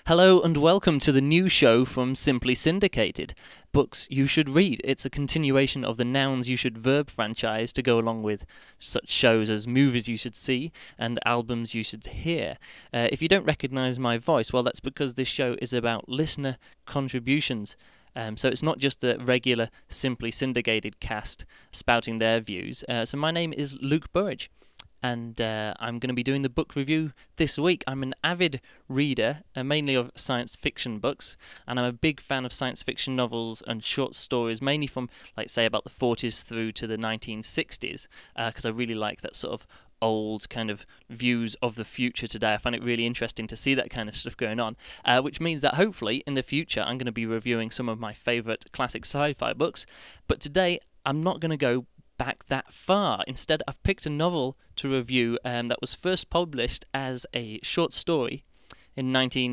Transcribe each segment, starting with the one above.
Hello and welcome to the new show from Simply Syndicated, Books You Should Read. It's a continuation of the Nouns You Should Verb franchise to go along with such shows as Movies You Should See and Albums You Should Hear. If you don't recognise my voice, well, that's because this show is about listener contributions. So it's not just the regular Simply Syndicated cast spouting their views. So my name is Luke Burridge. And I'm going to be doing the book review this week. I'm an avid reader, mainly of science fiction books, and I'm a big fan of science fiction novels and short stories, mainly from, like, say, about the 40s through to the 1960s, because I really like that sort of old kind of views of the future today. I find it really interesting to see that kind of stuff going on, which means that hopefully in the future I'm going to be reviewing some of my favourite classic sci-fi books. But today I'm not going to go back that far. Instead, I've picked a novel to review that was first published as a short story in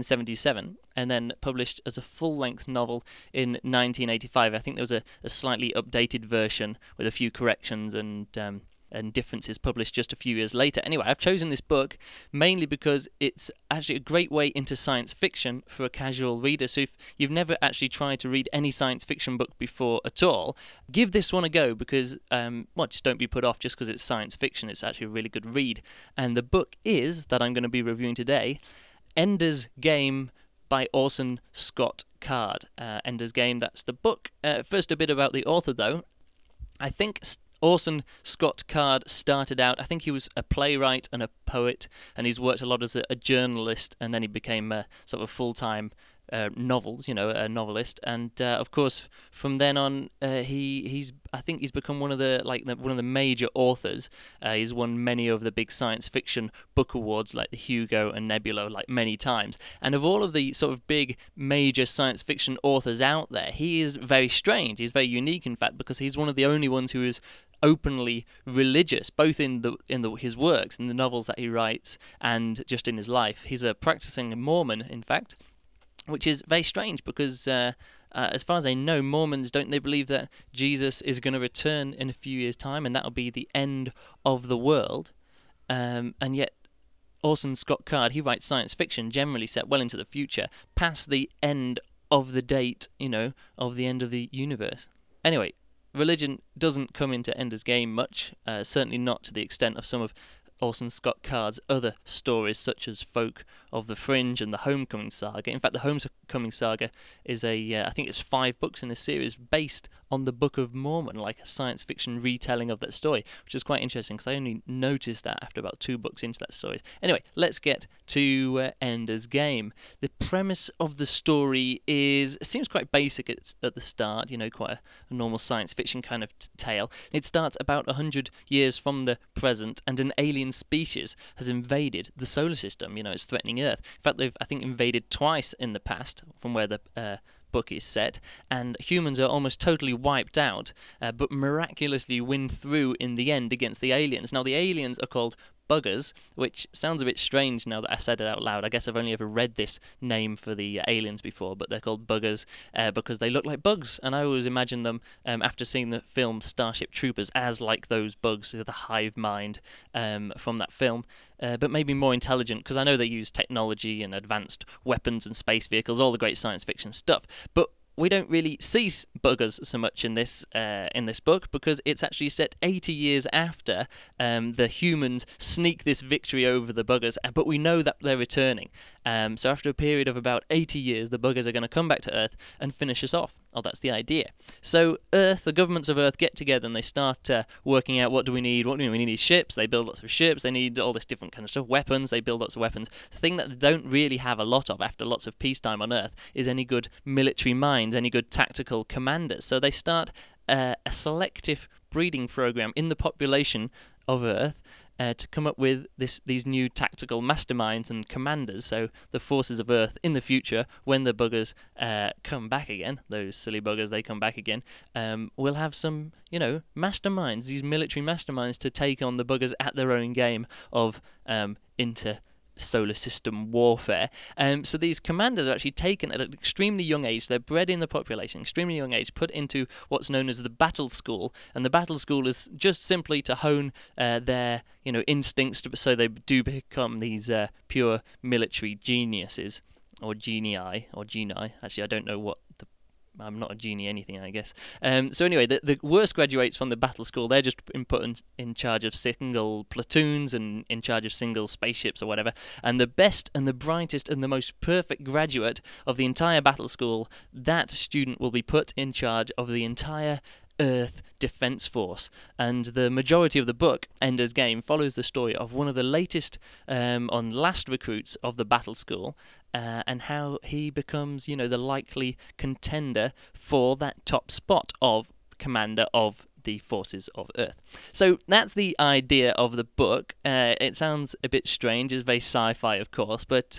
1977 and then published as a full-length novel in 1985. I think there was a slightly updated version with a few corrections and differences published just a few years later. Anyway, I've chosen this book mainly because it's actually a great way into science fiction for a casual reader. So if you've never actually tried to read any science fiction book before at all, give this one a go because, just don't be put off just because it's science fiction. It's actually a really good read. And the book is, that I'm going to be reviewing today, Ender's Game by Orson Scott Card. Ender's Game, that's the book. First, a bit about the author, though. I think Orson Scott Card started out, I think he was a playwright and a poet, and he's worked a lot as a journalist, and then he became a sort of full-time a novelist, and of course from then on he's become one of the major authors. He's won many of the big science fiction book awards like the Hugo and Nebula many times, and of all of the sort of big major science fiction authors out there, he is very strange. He's very unique, in fact, because he's one of the only ones who is openly religious, both in his works, in the novels that he writes, and just in his life. He's a practicing Mormon, in fact, which is very strange because, as far as I know, Mormons don't they believe that Jesus is going to return in a few years' time, and that'll be the end of the world. And yet, Orson Scott Card, he writes science fiction generally set well into the future, past the end of the date, of the end of the universe. Anyway, religion doesn't come into Ender's Game much, certainly not to the extent of some of Orson Scott Card's other stories, such as Folk of the Fringe and the Homecoming Saga. In fact, the Homecoming Saga is I think it's 5 books in a series based on the Book of Mormon, like a science fiction retelling of that story, which is quite interesting because I only noticed that after about 2 books into that story. Anyway, let's get to Ender's Game. The premise of the story seems quite basic at the start, quite a normal science fiction kind of tale. It starts about 100 years from the present, and an alien species has invaded the solar system. It's threatening Earth. In fact, they've, I think, invaded twice in the past from where the book is set, and humans are almost totally wiped out, but miraculously win through in the end against the aliens. Now, the aliens are called buggers, which sounds a bit strange now that I said it out loud. I guess I've only ever read this name for the aliens before, but they're called buggers because they look like bugs, and I always imagine them, after seeing the film Starship Troopers, as like those bugs, the hive mind from that film, but maybe more intelligent, because I know they use technology and advanced weapons and space vehicles, all the great science fiction stuff, but we don't really see buggers so much in this book because it's actually set 80 years after the humans sneak this victory over the buggers, but we know that they're returning. So after a period of about 80 years, the buggers are going to come back to Earth and finish us off. Oh, that's the idea. So Earth, the governments of Earth get together and they start working out what do we need. What do we need? We need ships. They build lots of ships. They need all this different kind of stuff. Weapons. They build lots of weapons. The thing that they don't really have a lot of after lots of peacetime on Earth is any good military minds, any good tactical commanders. So they start a selective breeding program in the population of Earth to come up with these new tactical masterminds and commanders. So the forces of Earth in the future, when the buggers come back again, those silly buggers, they come back again, will have some, masterminds, these military masterminds to take on the buggers at their own game of solar system warfare. So these commanders are actually taken at an extremely young age. They're bred in the population, extremely young age, put into what's known as the battle school. And the battle school is just simply to hone their instincts, so they do become these pure military geniuses. or genii, or genii. Actually, I don't know what the. I'm not a genie anything, I guess. So anyway, the worst graduates from the battle school, they're just put in charge of single platoons and in charge of single spaceships or whatever. And the best and the brightest and the most perfect graduate of the entire battle school, that student will be put in charge of the entire Earth Defense Force. And the majority of the book, Ender's Game, follows the story of one of the latest on last recruits of the battle school, and how he becomes, the likely contender for that top spot of commander of the forces of Earth. So that's the idea of the book. It sounds a bit strange. It's very sci-fi, of course, but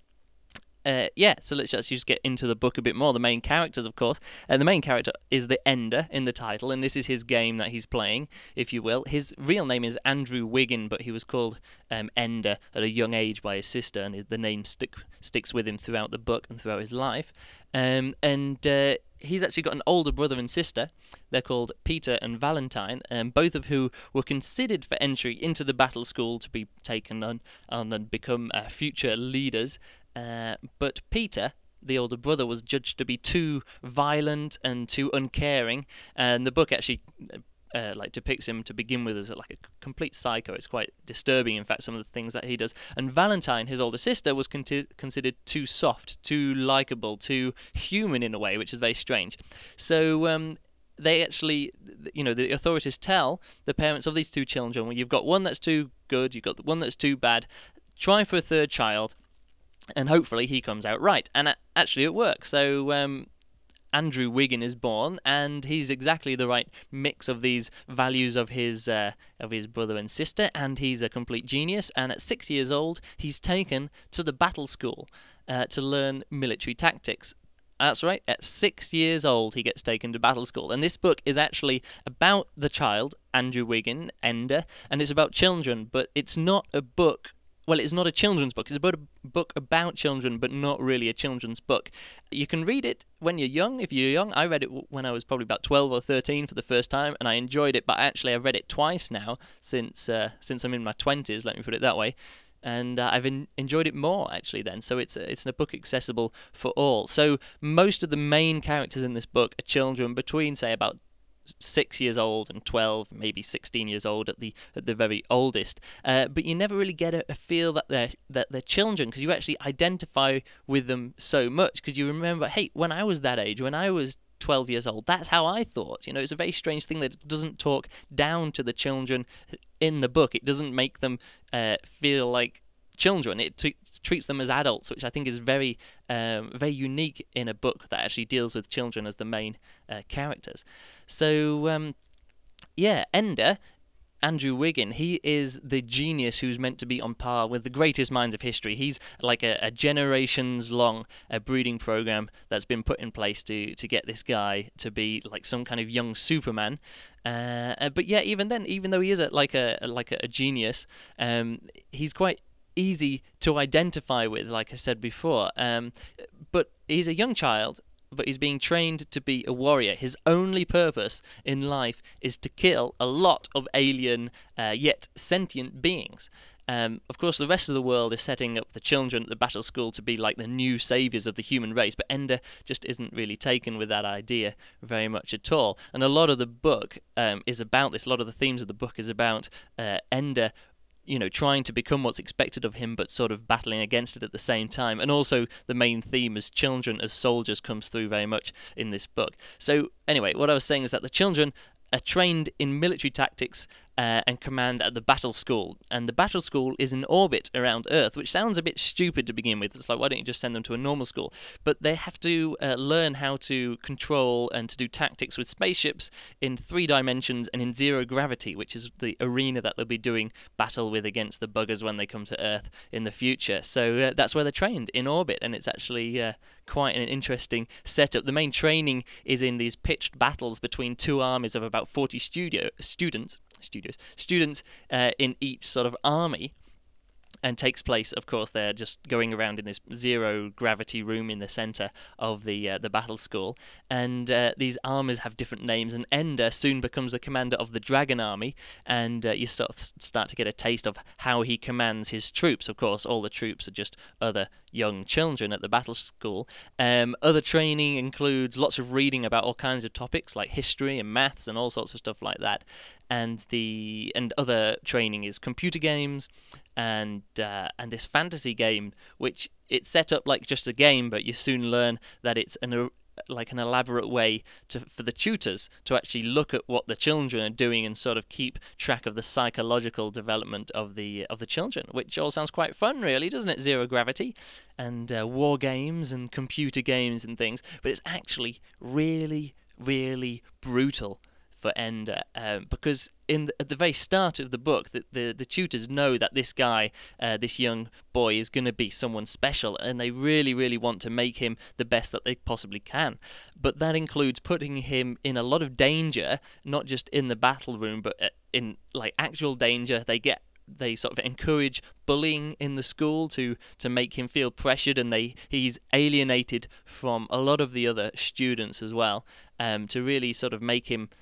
so let's just get into the book a bit more. The main characters, of course. The main character is the Ender in the title, and this is his game that he's playing, if you will. His real name is Andrew Wiggin, but he was called Ender at a young age by his sister, and the name sticks with him throughout the book and throughout his life. He's actually got an older brother and sister. They're called Peter and Valentine, both of who were considered for entry into the battle school to be taken on and become future leaders. But Peter, the older brother, was judged to be too violent and too uncaring, and the book actually depicts him to begin with as like a complete psycho. It's quite disturbing, in fact, some of the things that he does. And Valentine, his older sister, was considered too soft, too likable, too human in a way, which is very strange. So they actually, the authorities tell the parents of these two children, well, you've got one that's too good, you've got the one that's too bad, try for a third child, and hopefully he comes out right. And actually it works. So Andrew Wiggin is born, and he's exactly the right mix of these values of his brother and sister, and he's a complete genius. And at 6 years old, he's taken to the battle school to learn military tactics. That's right, at 6 years old he gets taken to battle school. And this book is actually about the child, Andrew Wiggin, Ender, and it's about children, but it's not a book. Well, it's not a children's book. It's about a book about children, but not really a children's book. You can read it when you're young. If you're young, I read it when I was probably about 12 or 13 for the first time, and I enjoyed it. But actually, I've read it twice now since I'm in my 20s. Let me put it that way. And I've enjoyed it more, actually, then. So it's a book accessible for all. So most of the main characters in this book are children between, say, about 6 years old and 12, maybe 16 years old at the very oldest. But you never really get a feel that they're children, because you actually identify with them so much, because you remember, hey, when I was that age, when I was 12 years old, that's how I thought. It's a very strange thing that it doesn't talk down to the children in the book. It doesn't make them feel like children. It treats them as adults, which I think is very very unique in a book that actually deals with children as the main characters. So Ender, Andrew Wiggin, he is the genius who's meant to be on par with the greatest minds of history. He's like a generations-long breeding program that's been put in place to get this guy to be like some kind of young Superman. But yeah, even then, even though he is like a genius, he's quite easy to identify with, like I said before. But he's a young child, but he's being trained to be a warrior. His only purpose in life is to kill a lot of alien yet sentient beings. Of course, the rest of the world is setting up the children at the battle school to be like the new saviors of the human race, but Ender just isn't really taken with that idea very much at all. And a lot of the book is about this. A lot of the themes of the book is about Ender trying to become what's expected of him, but sort of battling against it at the same time. And also the main theme as children as soldiers comes through very much in this book. So anyway, what I was saying is that the children are trained in military tactics and command at the battle school. And the battle school is in orbit around Earth, which sounds a bit stupid to begin with. It's like, why don't you just send them to a normal school? But they have to learn how to control and to do tactics with spaceships in 3 dimensions and in zero gravity, which is the arena that they'll be doing battle with against the buggers when they come to Earth in the future. So that's where they're trained, in orbit, and it's actually quite an interesting setup. The main training is in these pitched battles between 2 armies of about 40 students in each sort of army. and takes place, of course, they're just going around in this zero gravity room in the center of the battle school, and these armies have different names, and Ender soon becomes the commander of the Dragon Army, and you sort of start to get a taste of how he commands his troops. Of course, all the troops are just other young children at the battle school. Other training includes lots of reading about all kinds of topics like history and maths and all sorts of stuff like that, and other training is computer games and this fantasy game, which it's set up like just a game, but you soon learn that it's an elaborate way for the tutors to actually look at what the children are doing and sort of keep track of the psychological development of the children, which all sounds quite fun, really, doesn't it? Zero gravity and war games and computer games and things, but it's actually really, really brutal for Ender, because at the very start of the book, the tutors know that this guy, this young boy, is going to be someone special, and they really, really want to make him the best that they possibly can. But that includes putting him in a lot of danger, not just in the battle room, but in actual danger. They sort of encourage bullying in the school to make him feel pressured, and he's alienated from a lot of the other students as well, to really sort of make him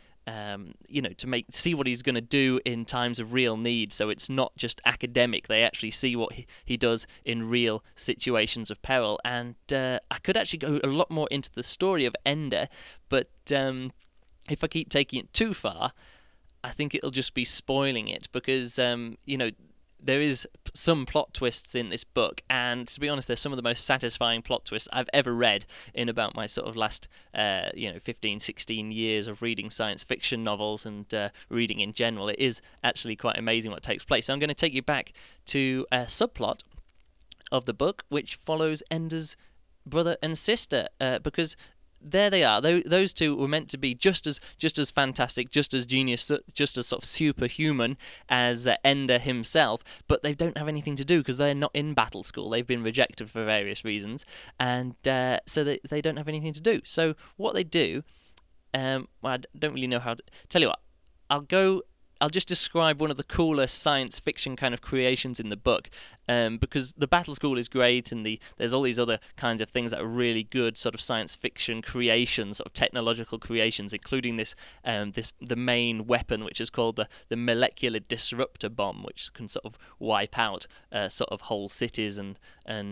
to see what he's going to do in times of real need. So it's not just academic. They actually see what he does in real situations of peril. And I could actually go a lot more into the story of Ender, but if I keep taking it too far, I think it'll just be spoiling it, because there is some plot twists in this book, and to be honest, they're some of the most satisfying plot twists I've ever read in about my sort of last 15, 16 years of reading science fiction novels and reading in general. It is actually quite amazing what takes place. So I'm going to take you back to a subplot of the book which follows Ender's brother and sister, because there they are. Those two were meant to be just as fantastic, just as genius, just as sort of superhuman as Ender himself, but they don't have anything to do because they're not in battle school. They've been rejected for various reasons, and so they don't have anything to do. So what they do, I don't really know how to... Tell you what, I'll just describe one of the cooler science fiction kind of creations in the book, because the battle school is great, and there's all these other kinds of things that are really good sort of science fiction creations, sort of technological creations, including the main weapon, which is called the molecular disruptor bomb, which can sort of wipe out sort of whole cities and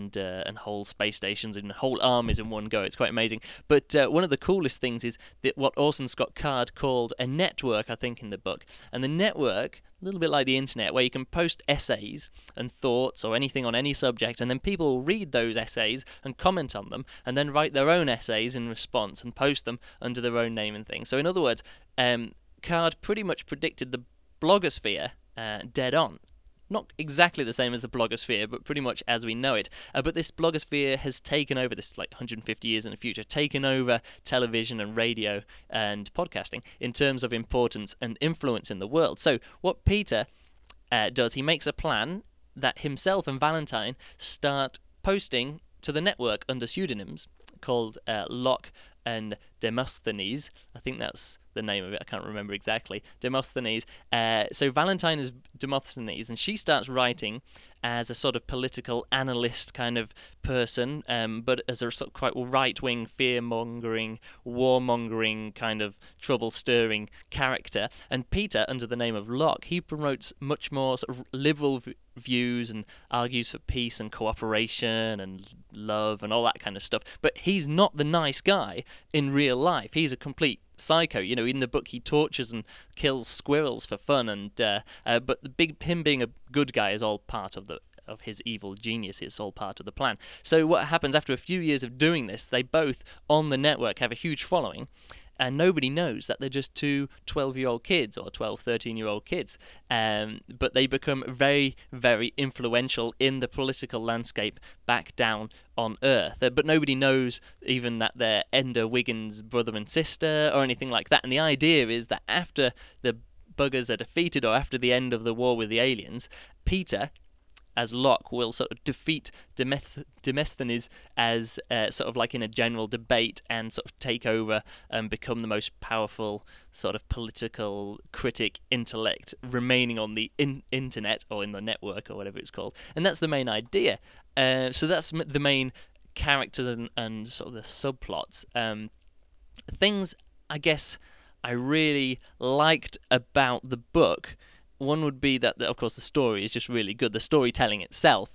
whole space stations and whole armies in one go. It's quite amazing. But one of the coolest things is that what Orson Scott Card called a network, I think, in the book, and the network, a little bit like the internet, where you can post essays and thoughts or anything on any subject, and then people will read those essays and comment on them, and then write their own essays in response and post them under their own name and things. So in other words, Card pretty much predicted the blogosphere dead on. Not exactly the same as the blogosphere, but pretty much as we know it. But this blogosphere has taken over, this 150 years in the future, taken over television and radio and podcasting in terms of importance and influence in the world. So what Peter does, he makes a plan that himself and Valentine start posting to the network under pseudonyms called Locke and Demosthenes. I think that's the name of it. I can't remember exactly. Demosthenes. So Valentine is Demosthenes, and she starts writing as a sort of political analyst kind of person, but as a sort of quite right-wing, fear-mongering, war-mongering kind of trouble-stirring character. And Peter, under the name of Locke, he promotes much more sort of liberal views and argues for peace and cooperation and love and all that kind of stuff. But he's not the nice guy in real life. He's a complete psycho. In the book he tortures and kills squirrels for fun, and but him being a good guy is all part of his evil genius. It's all part of the plan. So what happens after a few years of doing this, they both on the network have a huge following, and nobody knows that they're just two 12-year-old kids or 12, 13-year-old kids. But they become very, very influential in the political landscape back down on Earth. But nobody knows even that they're Ender Wiggins' brother and sister or anything like that. And the idea is that after the buggers are defeated, or after the end of the war with the aliens, Peter as Locke, will sort of defeat Demosthenes as sort of like in a general debate and sort of take over and become the most powerful sort of political critic intellect remaining on the internet or in the network or whatever it's called. And that's the main idea. So that's the main characters and sort of the subplots. Things, I guess, I really liked about the book. One would be that, of course, the story is just really good. The storytelling itself.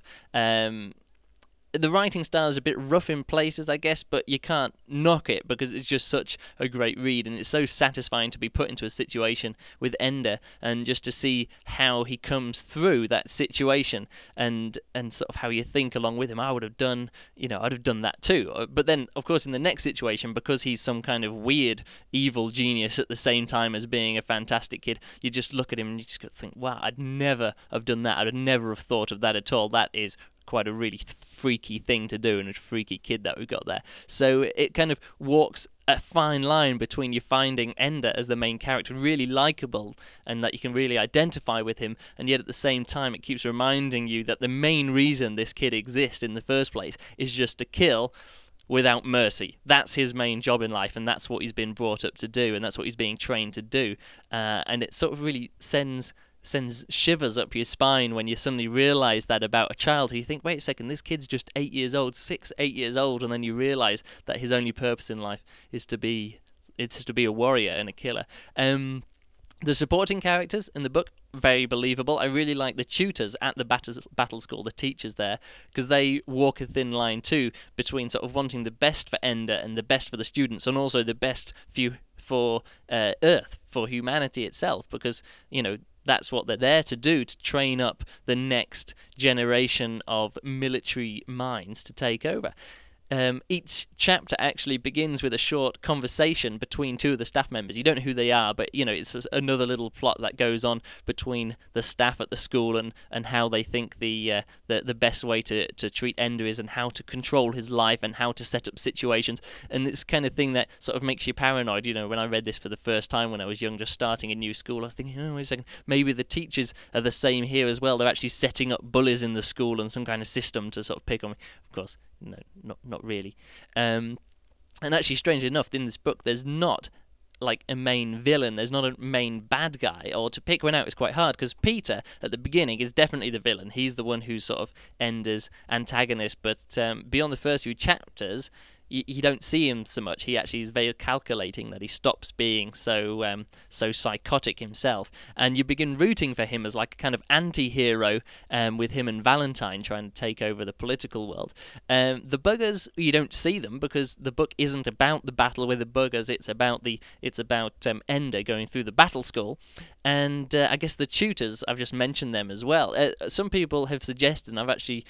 The writing style is a bit rough in places, I guess, but you can't knock it because it's just such a great read, and it's so satisfying to be put into a situation with Ender and just to see how he comes through that situation and sort of how you think along with him. I'd have done that too. But then, of course, in the next situation, because he's some kind of weird evil genius at the same time as being a fantastic kid, you just look at him and you just think, wow, I'd never have done that. I'd never have thought of that at all. That is quite a really freaky thing to do, and a freaky kid that we got there. So it kind of walks a fine line between you finding Ender as the main character really likable and that you can really identify with him, and yet at the same time it keeps reminding you that the main reason this kid exists in the first place is just to kill without mercy. That's his main job in life, and that's what he's been brought up to do, and that's what he's being trained to do. And it sort of really sends shivers up your spine when you suddenly realise that about a child who you think, wait a second, this kid's just 8 years old, 8 years old, and then you realise that his only purpose in life is to be a warrior and a killer. The supporting characters in the book, very believable. I really like the tutors at the battle school, the teachers there, because they walk a thin line too between sort of wanting the best for Ender and the best for the students, and also the best for Earth, for humanity itself, because, that's what they're there to do, to train up the next generation of military minds to take over. Each chapter actually begins with a short conversation between two of the staff members. You don't know who they are, but it's another little plot that goes on between the staff at the school and how they think the best way to treat Ender is, and how to control his life and how to set up situations. And it's kind of thing that sort of makes you paranoid. When I read this for the first time when I was young, just starting a new school, I was thinking, oh, wait a second, maybe the teachers are the same here as well. They're actually setting up bullies in the school and some kind of system to sort of pick on me. Of course, no, not really. And actually, strangely enough, in this book, there's not like a main villain. There's not a main bad guy, or to pick one out is quite hard, because Peter at the beginning is definitely the villain. He's the one who's sort of Ender's antagonist, but beyond the first few chapters, you don't see him so much. He actually is very calculating, that he stops being so psychotic himself, and you begin rooting for him as like a kind of anti-hero, with him and Valentine trying to take over the political world. The buggers, you don't see them because the book isn't about the battle with the buggers. It's about Ender going through the battle school, and I guess the tutors, I've just mentioned them as well. Some people have suggested, and I've actually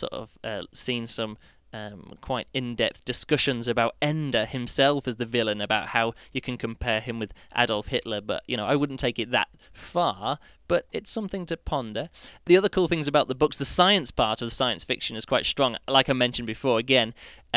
seen some quite in-depth discussions about Ender himself as the villain, about how you can compare him with Adolf Hitler, but I wouldn't take it that far, but it's something to ponder. The other cool things about the books, the science part of the science fiction is quite strong, like I mentioned before, again,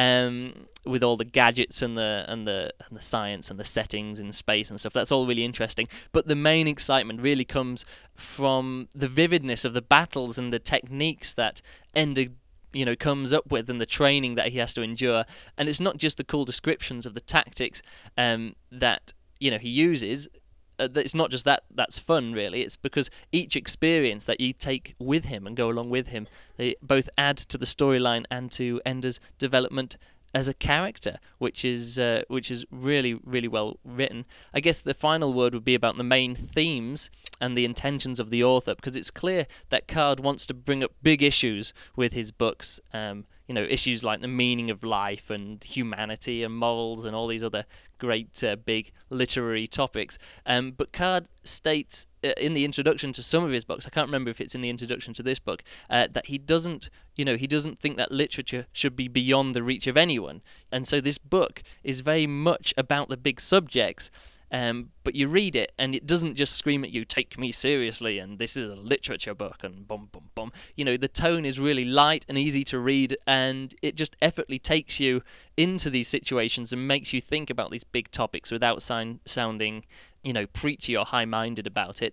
with all the gadgets and the science and the settings in space and stuff. That's all really interesting, but the main excitement really comes from the vividness of the battles and the techniques that Ender comes up with, and the training that he has to endure. And it's not just the cool descriptions of the tactics that he uses. It's not just that's fun, really. It's because each experience that you take with him and go along with him, they both add to the storyline and to Ender's development as a character, which is really, really well written. I guess the final word would be about the main themes and the intentions of the author, because it's clear that Card wants to bring up big issues with his books, issues like the meaning of life and humanity and morals and all these other great big literary topics. But Card states in the introduction to some of his books, I can't remember if it's in the introduction to this book, that he doesn't think that literature should be beyond the reach of anyone. And so this book is very much about the big subjects, but you read it and it doesn't just scream at you, take me seriously, and this is a literature book, and bum, bum, bum. The tone is really light and easy to read, and it just effortlessly takes you into these situations and makes you think about these big topics without sounding preachy or high-minded about it.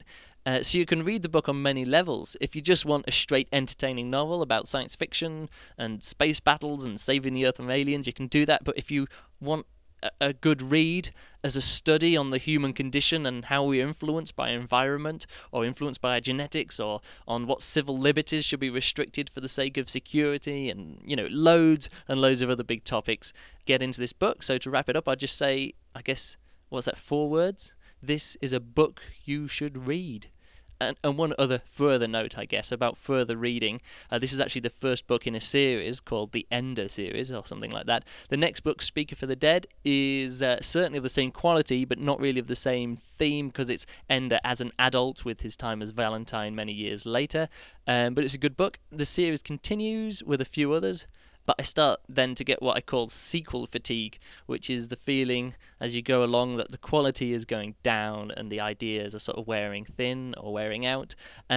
So you can read the book on many levels. If you just want a straight entertaining novel about science fiction and space battles and saving the Earth from aliens, you can do that. But if you want a good read as a study on the human condition and how we're influenced by environment or influenced by our genetics, or on what civil liberties should be restricted for the sake of security, and loads and loads of other big topics, get into this book. So to wrap it up, I'd just say, I guess, what's that, 4 words? This is a book you should read. And one other further note, I guess, about further reading. This is actually the first book in a series called the Ender series, or something like that. The next book, Speaker for the Dead, is certainly of the same quality, but not really of the same theme, because it's Ender as an adult with his time as Valentine many years later. But it's a good book. The series continues with a few others. But I start then to get what I call sequel fatigue, which is the feeling as you go along that the quality is going down and the ideas are sort of wearing thin or wearing out.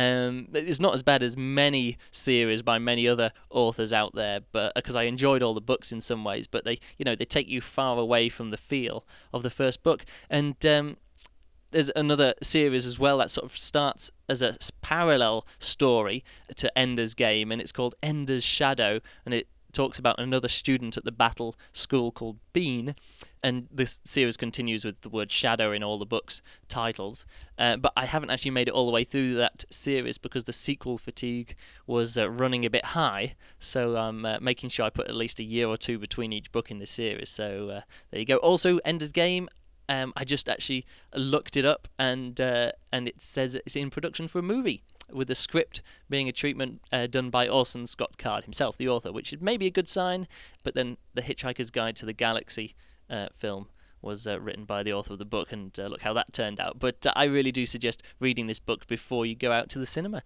It's not as bad as many series by many other authors out there, but because I enjoyed all the books in some ways, but they take you far away from the feel of the first book. And there's another series as well that sort of starts as a parallel story to Ender's Game, and it's called Ender's Shadow, and it talks about another student at the battle school called Bean, and this series continues with the word shadow in all the books' titles. But I haven't actually made it all the way through that series because the sequel fatigue was running a bit high, so I'm making sure I put at least a year or 2 between each book in this series. So there you go. Also, Ender's Game, I just actually looked it up, and it says it's in production for a movie, with the script being a treatment done by Orson Scott Card himself, the author, which may be a good sign. But then The Hitchhiker's Guide to the Galaxy film was written by the author of the book, and look how that turned out. But I really do suggest reading this book before you go out to the cinema.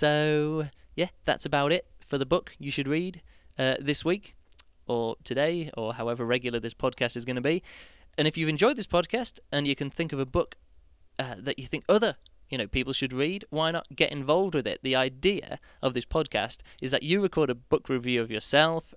So yeah, that's about it for the book you should read this week, or today, or however regular this podcast is going to be. And if you've enjoyed this podcast and you can think of a book that you think other people should read, why not get involved with it? The idea of this podcast is that you record a book review of yourself,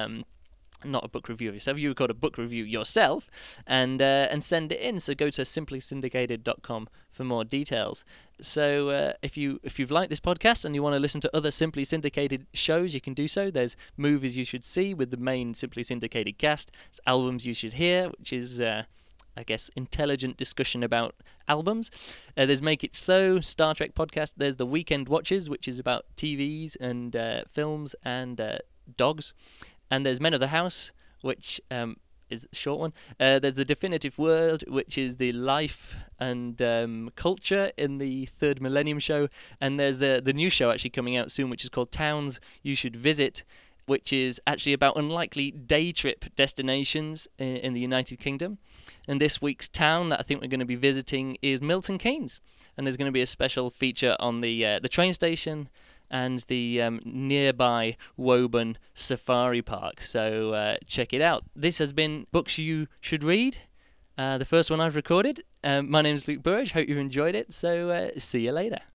not a book review of yourself, you record a book review yourself, and send it in. So go to simplysyndicated.com for more details. So if you've liked this podcast and you want to listen to other Simply Syndicated shows, you can do so. There's Movies You Should See with the main Simply Syndicated cast. There's Albums You Should Hear, which is I guess, intelligent discussion about albums. There's Make It So, Star Trek podcast. There's The Weekend Watches, which is about TVs and films and dogs. And there's Men of the House, which is a short one. There's The Definitive World, which is the life and culture in the Third Millennium show. And there's the new show actually coming out soon, which is called Towns You Should Visit, which is actually about unlikely day trip destinations in the United Kingdom. And this week's town that I think we're going to be visiting is Milton Keynes. And there's going to be a special feature on the train station and the nearby Woburn Safari Park. So check it out. This has been Books You Should Read, the first one I've recorded. My name is Luke Burridge. Hope you enjoyed it. So see you later.